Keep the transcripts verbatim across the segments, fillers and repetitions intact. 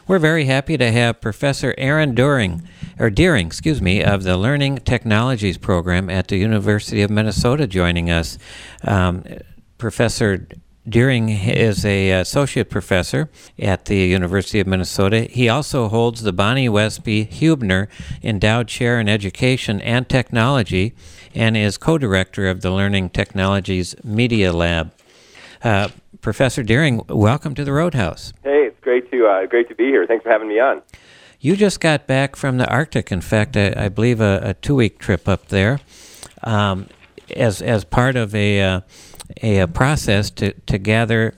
We're very happy to have Professor Aaron Doering, or Deering, excuse me, of the Learning Technologies program at the University of Minnesota joining us. Um, Professor Deering is a associate professor at the University of Minnesota. He also holds the Bonnie Westby Hubner Endowed Chair in Education and Technology and is co-director of the Learning Technologies Media Lab. Uh, Professor Deering, welcome to the Roadhouse. Hey, it's great to uh, great to be here. Thanks for having me on. You just got back from the Arctic. In fact, I, I believe a, a two-week trip up there, um, as as part of a uh, a, a process to to gather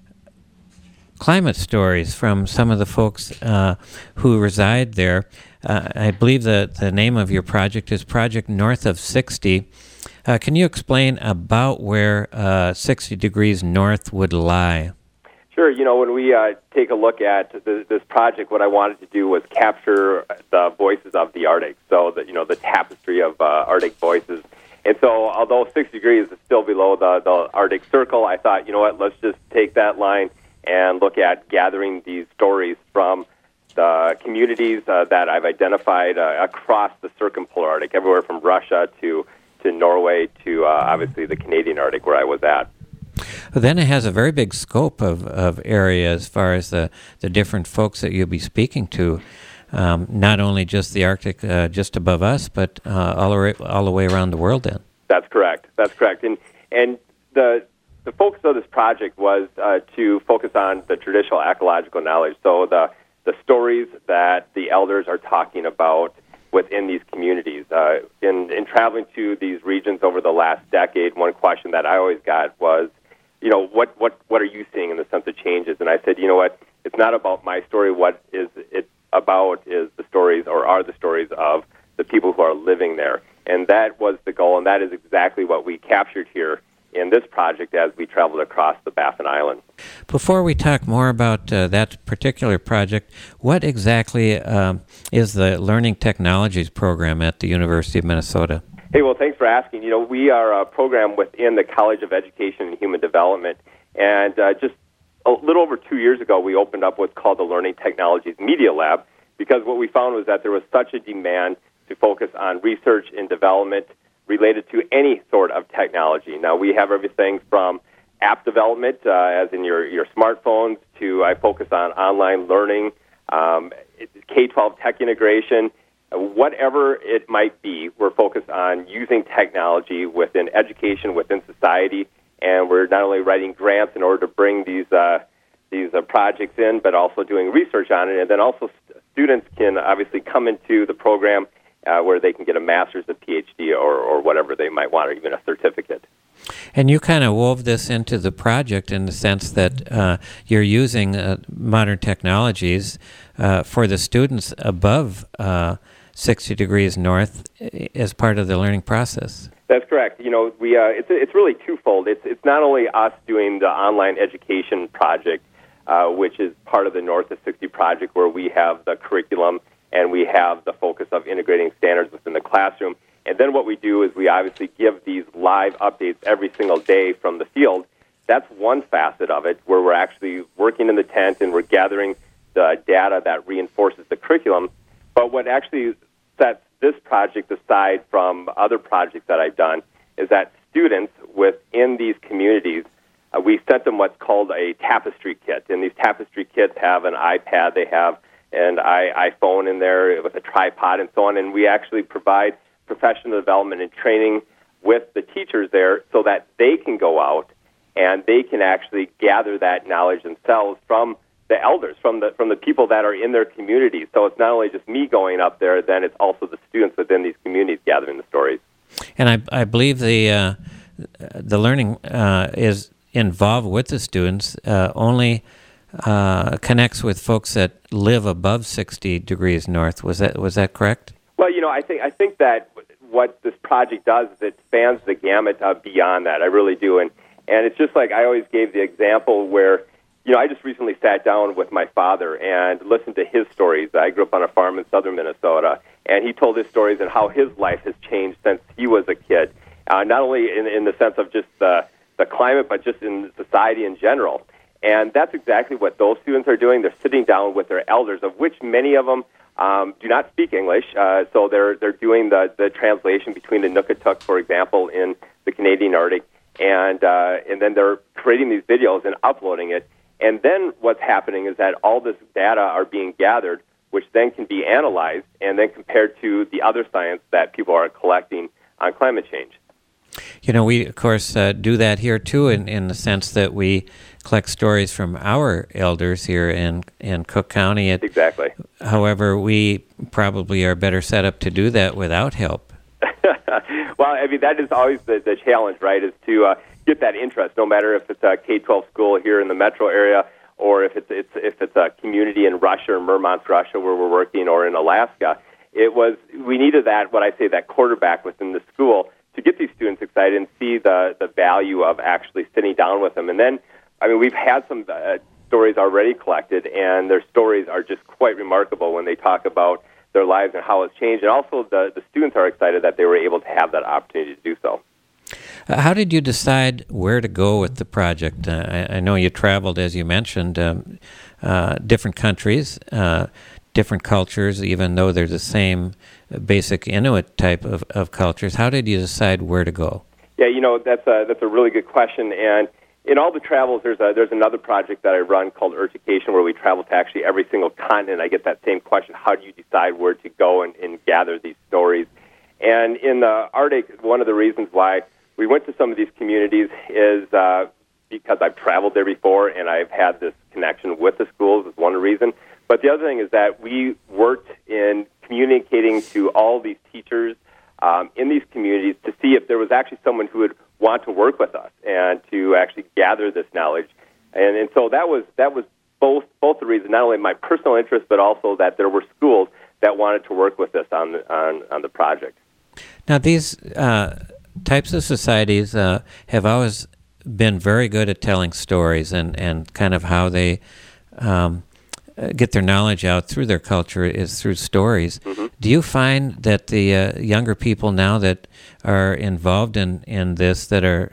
climate stories from some of the folks uh, who reside there. Uh, I believe the the name of your project is Project North of sixty. Uh, can you explain about where uh, sixty degrees north would lie? Sure. You know, when we uh, take a look at the, this project, what I wanted to do was capture the voices of the Arctic, so that, you know, the tapestry of uh, Arctic voices. And so, although six degrees is still below the, the Arctic Circle, I thought, you know what, let's just take that line and look at gathering these stories from the communities uh, that I've identified uh, across the circumpolar Arctic, everywhere from Russia to to Norway to uh, obviously the Canadian Arctic where I was at. Well, then it has a very big scope of, of area as far as the, the different folks that you'll be speaking to, um, not only just the Arctic uh, just above us, but uh, all, the way, all the way around the world then. That's correct. That's correct. And and the the focus of this project was uh, to focus on the traditional ecological knowledge, so the, the stories that the elders are talking about within these communities. Uh, in, in traveling to these regions over the last decade, one question that I always got was, you know, what, what, what are you seeing in the sense of changes? And I said, you know what, it's not about my story. What is it about is the stories, or are the stories of the people who are living there. And that was the goal, and that is exactly what we captured here in this project as we traveled across the Baffin Island. Before we talk more about uh, that particular project, what exactly um, is the Learning Technologies program at the University of Minnesota? Hey, well, thanks for asking. You know, we are a program within the College of Education and Human Development, and uh, just a little over two years ago, we opened up what's called the Learning Technologies Media Lab, because what we found was that there was such a demand to focus on research and development related to any sort of technology. Now, we have everything from app development, uh, as in your, your smartphones, to I focus on online learning, um, K twelve tech integration, whatever it might be. We're focused on using technology within education, within society, and we're not only writing grants in order to bring these uh, these uh, projects in, but also doing research on it. And then also st- students can obviously come into the program Uh, where they can get a master's, a P H D, or, or whatever they might want, or even a certificate. And you kind of wove this into the project in the sense that uh, you're using uh, modern technologies uh, for the students above uh, sixty degrees north as part of the learning process. That's correct. You know, we uh, it's it's really twofold. It's it's not only us doing the online education project, uh, which is part of the North of sixty project, where we have the curriculum and we have the focus of integrating standards within the classroom. And then what we do is we obviously give these live updates every single day from the field. That's one facet of it, where we're actually working in the tent and we're gathering the data that reinforces the curriculum. But what actually sets this project aside from other projects that I've done is that students within these communities, uh, we sent them what's called a tapestry kit. And these tapestry kits have an iPad, they have and I, iPhone in there with a tripod and so on. And we actually provide professional development and training with the teachers there so that they can go out and they can actually gather that knowledge themselves from the elders, from the from the people that are in their communities. So it's not only just me going up there, then it's also the students within these communities gathering the stories. And I, I believe the uh, the learning uh, is involved with the students uh, only Uh, connects with folks that live above sixty degrees north. Was that was that correct? Well, you know, I think I think that what this project does is it spans the gamut uh, beyond that. I really do, and and it's just like I always gave the example where, you know, I just recently sat down with my father and listened to his stories. I grew up on a farm in southern Minnesota, and he told his stories and how his life has changed since he was a kid. Uh, not only in in the sense of just the the climate, but just in society in general. And that's exactly what those students are doing. They're sitting down with their elders, of which many of them um, do not speak English. Uh, so they're they're doing the, the translation between the Nukatuk, for example, in the Canadian Arctic, and uh, and then they're creating these videos and uploading it. And then what's happening is that all this data are being gathered, which then can be analyzed and then compared to the other science that people are collecting on climate change. You know, we, of course, uh, do that here, too, in, in the sense that we collect stories from our elders here in, in Cook County. It, exactly. However, we probably are better set up to do that without help. Well, I mean, that is always the, the challenge, right, is to uh, get that interest, no matter if it's a K twelve school here in the metro area or if it's, it's if it's a community in Russia or Murmansk, Russia, where we're working, or in Alaska. It was, we needed that, what I say, that quarterback within the school to get these students excited and see the, the value of actually sitting down with them. And then, I mean, we've had some uh, stories already collected, and their stories are just quite remarkable when they talk about their lives and how it's changed. And also the, the students are excited that they were able to have that opportunity to do so. Uh, how did you decide where to go with the project? Uh, I, I know you traveled, as you mentioned, um, uh, different countries, uh, different cultures, even though they're the same basic Inuit type of, of cultures. How did you decide where to go? Yeah, you know, that's a, that's a really good question. And in all the travels, there's a, there's another project that I run called Earthucation, where we travel to actually every single continent. I get that same question: how do you decide where to go and, and gather these stories? And in the Arctic, one of the reasons why we went to some of these communities is uh, because I've traveled there before and I've had this connection with the schools is one reason. But the other thing is that we worked in communicating to all these teachers um, in these communities to see if there was actually someone who would want to work with us and to actually gather this knowledge. And, and so that was that was both both the reason, not only my personal interest, but also that there were schools that wanted to work with us on the, on, on the project. Now, these uh, types of societies uh, have always been very good at telling stories and, and kind of how they um, get their knowledge out through their culture is through stories. Mm-hmm. Do you find that the uh, younger people now that are involved in, in this, that are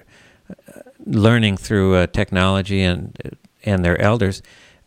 learning through uh, technology and and their elders,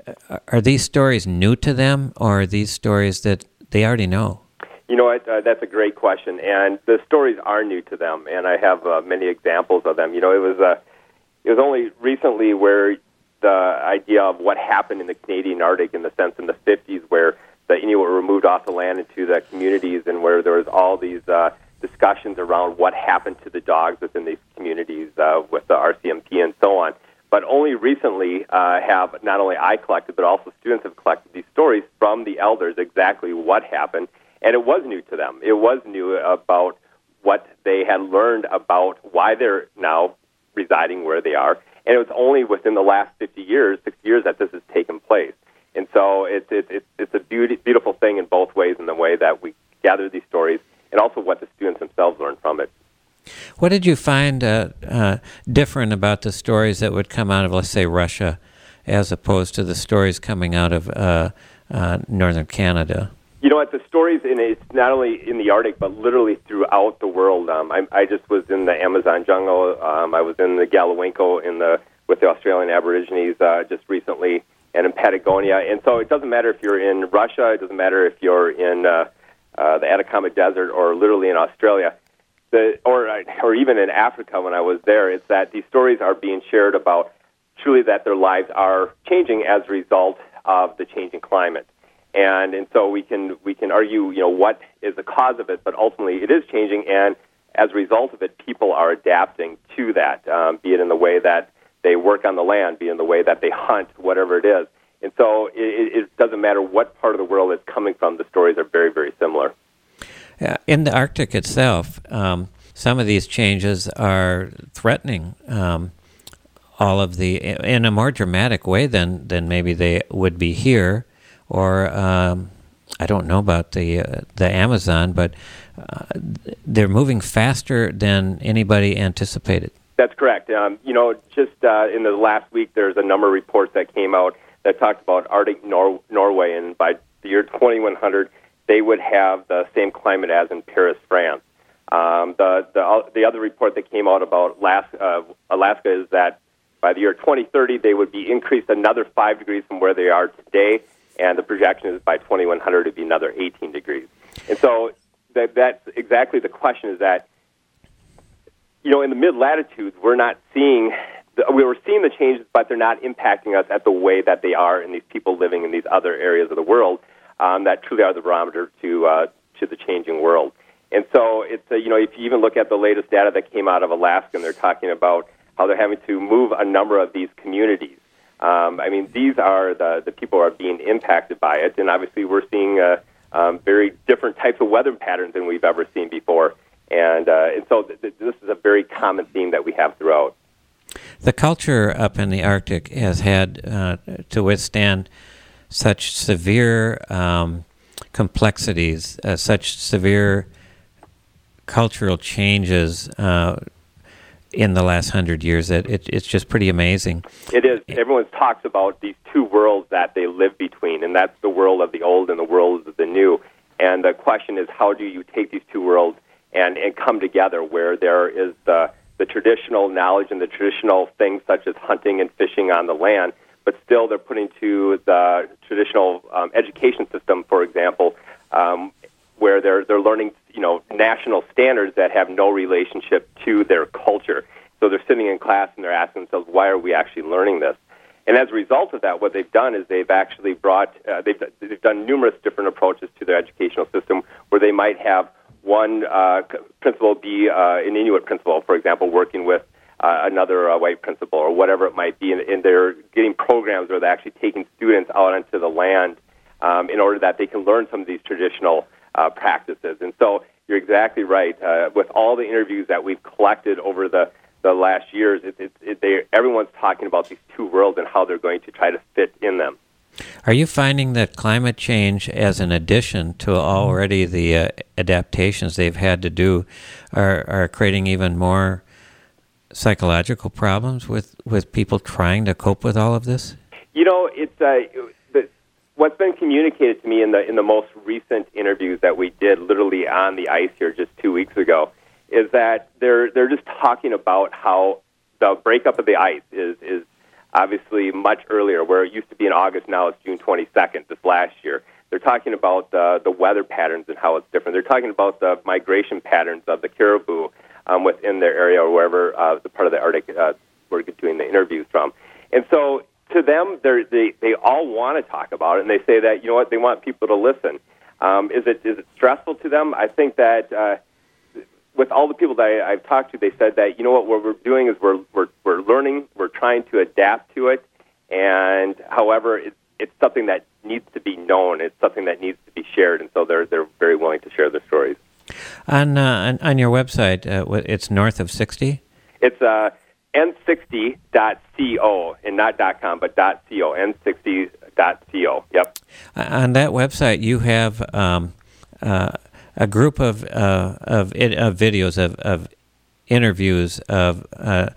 are these stories new to them, or are these stories that they already know? You know what? Uh, that's a great question, and the stories are new to them, and I have uh, many examples of them. You know, it was uh, it was only recently where the idea of what happened in the Canadian Arctic, in the sense in the fifties, where the Inuit were removed off the land into the communities, and where there was all these uh, discussions around what happened to the dogs within these communities uh, with the R C M P and so on. But only recently uh, have not only I collected, but also students have collected these stories from the elders, exactly what happened. And it was new to them. It was new about what they had learned about why they're now residing where they are. And it was only within the last fifty years, sixty years, that this has taken place. And so it's it's it's a beauty, beautiful thing in both ways, in the way that we gather these stories and also what the students themselves learn from it. What did you find uh, uh, different about the stories that would come out of, let's say, Russia, as opposed to the stories coming out of uh, uh, northern Canada? You know what, the stories, in it's not only in the Arctic, but literally throughout the world. Um, I, I just was in the Amazon jungle. Um, I was in the Galawinko in the with the Australian Aborigines uh, just recently, and in Patagonia. And so it doesn't matter if you're in Russia, it doesn't matter if you're in uh, uh, the Atacama Desert, or literally in Australia, the, or or even in Africa when I was there. It's that these stories are being shared about truly that their lives are changing as a result of the changing climate. And and so we can we can argue, you know, what is the cause of it, but ultimately it is changing, and as a result of it, people are adapting to that, um, be it in the way that they work on the land, be it in the way that they hunt, whatever it is. And so it, it doesn't matter what part of the world it's coming from, the stories are very, very similar. Yeah, in the Arctic itself, um, some of these changes are threatening um, all of the, in a more dramatic way than, than maybe they would be here. Or um, I don't know about the uh, the Amazon, but uh, they're moving faster than anybody anticipated. That's correct. Um, you know, just uh, in the last week, there's a number of reports that came out that talked about Arctic Nor- Norway, and by the year twenty-one hundred, they would have the same climate as in Paris, France. Um, the the the other report that came out about Alaska, uh, Alaska is that By the year twenty thirty, they would be increased another five degrees from where they are today, and the projection is by twenty-one hundred to be another eighteen degrees. And so that, that's exactly the question, is that, you know, in the mid-latitudes, we're not seeing, the, we were seeing the changes, but they're not impacting us at the way that they are in these people living in these other areas of the world um, that truly are the barometer to uh, to the changing world. And so it's, uh, you know, if you even look at the latest data that came out of Alaska, and they're talking about how they're having to move a number of these communities. Um, I mean, these are the, the people who are being impacted by it, and obviously we're seeing uh, um, very different types of weather patterns than we've ever seen before. And, uh, and so th- th- this is a very common theme that we have throughout. The culture up in the Arctic has had uh, to withstand such severe um, complexities, uh, such severe cultural changes uh, in the last hundred years that it, it's just pretty amazing. It is. Everyone talks about these two worlds that they live between, and that's the world of the old and the world of the new. And the question is, how do you take these two worlds and, and come together where there is the, the traditional knowledge and the traditional things such as hunting and fishing on the land, but still they're putting to the traditional um, education system, for example, um, where they're they're learning, you know, national standards that have no relationship to their culture. So they're sitting in class and they're asking themselves, why are we actually learning this? And as a result of that, what they've done is they've actually brought, uh, they've, they've done numerous different approaches to their educational system where they might have one uh, principal be uh, an Inuit principal, for example, working with uh, another uh, white principal or whatever it might be, and, and they're getting programs where they're actually taking students out onto the land um, in order that they can learn some of these traditional uh, practices. And so you're exactly right. Uh, with all the interviews that we've collected over the the last years, it, it, it, they, everyone's talking about these two worlds and how they're going to try to fit in them. Are you finding that climate change, as an addition to already the uh, adaptations they've had to do, are, are creating even more psychological problems with, with people trying to cope with all of this? You know, it's uh, the, what's been communicated to me in the in the most recent interviews that we did, literally on the ice here just two weeks ago, is that they're they're just talking about how the breakup of the ice is is obviously much earlier, where it used to be in August, now it's June twenty-second, this last year. They're talking about uh, the weather patterns and how it's different. They're talking about the migration patterns of the caribou um, within their area or wherever uh, the part of the Arctic uh, we're doing the interviews from. And so to them, they're, they they all want to talk about it, and they say that, you know what, they want people to listen. Um, is it is it stressful to them? I think that uh, with all the people that I, I've talked to, they said that, you know what, what we're doing is we're we're we're learning, we're trying to adapt to it, and however, it's it's something that needs to be known, it's something that needs to be shared, and so they're they're very willing to share their stories. On uh, on, on your website, uh, it's north of sixty? It's uh, N sixty dot co, and not .com, but .co, N sixty dot co, yep. On that website, you have um, uh, a group of uh, of, it, of videos of, of interviews of uh,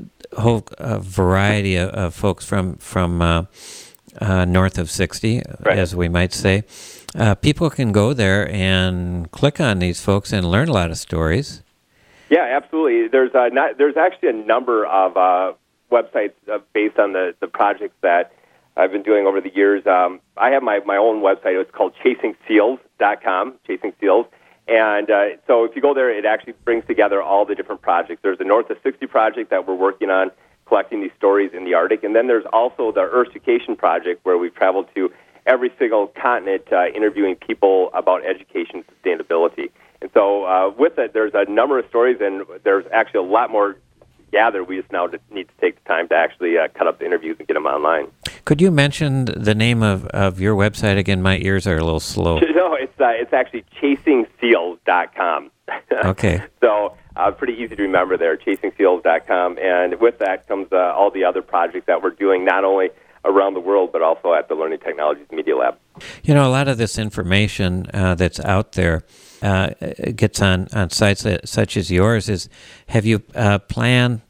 a whole uh, variety of, of folks from from uh, uh, north of sixty, right, as we might say. Uh, people can go there and click on these folks and learn a lot of stories. Yeah, absolutely. There's uh, not, there's actually a number of uh, websites uh, based on the, the projects that I've been doing over the years. Um, I have my, my own website. It's called chasing seals dot com, Chasing Seals. And uh, so if you go there, it actually brings together all the different projects. There's the North of sixty project that we're working on, collecting these stories in the Arctic. And then there's also the Earthcation project, where we've traveled to every single continent uh, interviewing people about education sustainability. And so uh, with it, there's a number of stories, and there's actually a lot more gathered. We just now need to take the time to actually uh, cut up the interviews and get them online. Could you mention the name of, of your website again? My ears are a little slow. No, it's uh, it's actually chasing seals dot com. Okay. So uh, pretty easy to remember there, chasing seals dot com. And with that comes uh, all the other projects that we're doing, not only around the world, but also at the Learning Technologies Media Lab. You know, a lot of this information uh, that's out there uh, gets on, on sites that, such as yours. Is have you uh, planned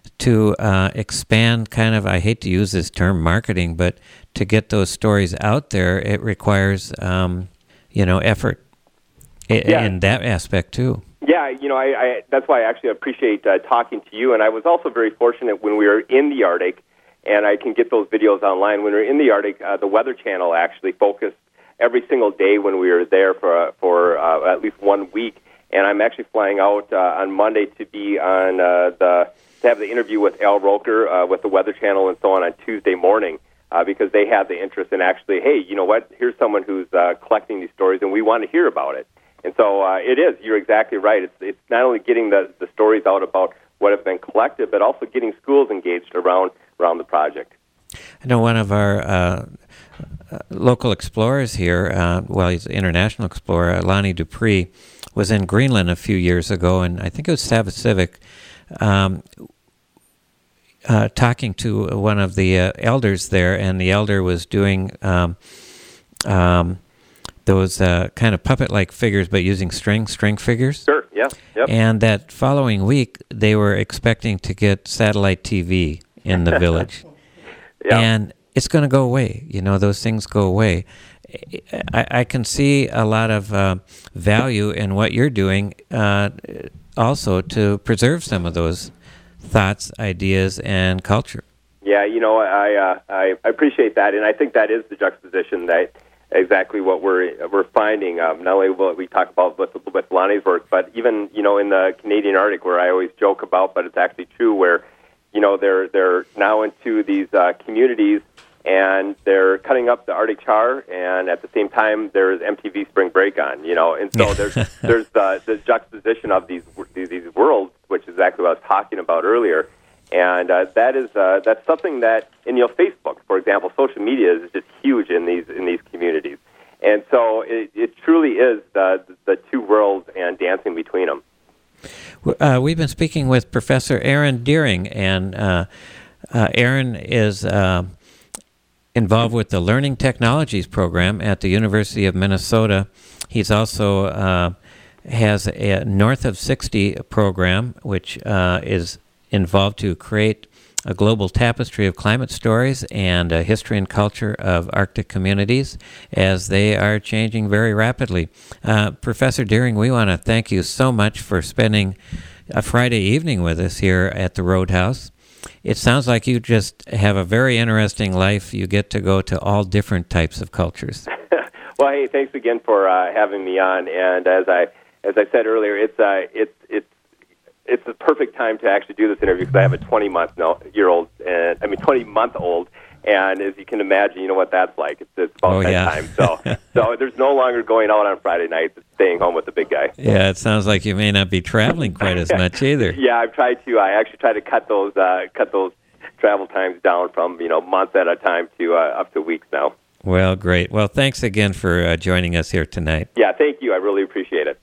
to uh, expand kind of, I hate to use this term marketing, but to get those stories out there, it requires, um, you know, effort in, yeah. in that aspect too. Yeah, you know, I, I that's why I actually appreciate uh, talking to you. And I was also very fortunate when we were in the Arctic, and I can get those videos online. When we were in the Arctic, uh, the Weather Channel actually focused every single day when we were there for uh, for uh, at least one week. And I'm actually flying out uh, on Monday to be on uh, the to have the interview with Al Roker uh, with the Weather Channel and so on on Tuesday morning. Uh, because they have the interest in actually, hey, you know what, here's someone who's uh, collecting these stories, and we want to hear about it. And so uh, it is, you're exactly right. It's, it's not only getting the, the stories out about what have been collected, but also getting schools engaged around around the project. I know one of our uh, uh, local explorers here, uh, well, he's an international explorer, Lonnie Dupree, was in Greenland a few years ago, and I think it was Savasivic, um Uh, talking to one of the uh, elders there, and the elder was doing um, um, those uh, kind of puppet-like figures, but using string, string figures. Sure, yeah, yep. And that following week, they were expecting to get satellite T V in the village. Yeah. And it's going to go away. You know, those things go away. I, I can see a lot of uh, value in what you're doing uh, also to preserve some of those thoughts, ideas, and culture. Yeah, you know, I, uh, I I appreciate that, and I think that is the juxtaposition that exactly what we're we're finding. Um, not only what we talk about with with Lonnie's work, but even you know in the Canadian Arctic, where I always joke about, but it's actually true, where you know they're they're now into these uh, communities and they're cutting up the Arctic char, and at the same time there's M T V Spring Break on. You know, and so there's there's the, the juxtaposition of these these worlds, which is exactly what I was talking about earlier. And uh, that is uh, that's something that, in you know, Facebook, for example, social media is just huge in these in these communities. And so it, it truly is the the two worlds and dancing between them. Uh, we've been speaking with Professor Aaron Deering, and uh, uh, Aaron is uh, involved with the Learning Technologies program at the University of Minnesota. He's also uh, has a North of sixty program, which uh, is involved to create a global tapestry of climate stories and a history and culture of Arctic communities as they are changing very rapidly. Uh, Professor Deering, we want to thank you so much for spending a Friday evening with us here at the Roadhouse. It sounds like you just have a very interesting life. You get to go to all different types of cultures. Well, hey, thanks again for uh, having me on. And as I as I said earlier, it's uh, it's it's it's the perfect time to actually do this interview because I have a twenty month year old, and I mean twenty month old, and as you can imagine, you know what that's like. It's, it's about oh, that yeah. time. So so there's no longer going out on Friday nights. It's staying home with the big guy. Yeah, it sounds like you may not be traveling quite as much either. Yeah, I've tried to. I actually try to cut those uh, cut those travel times down from you know months at a time to uh, up to weeks now. Well, great. Well, thanks again for uh, joining us here tonight. Yeah, thank you. I really appreciate it.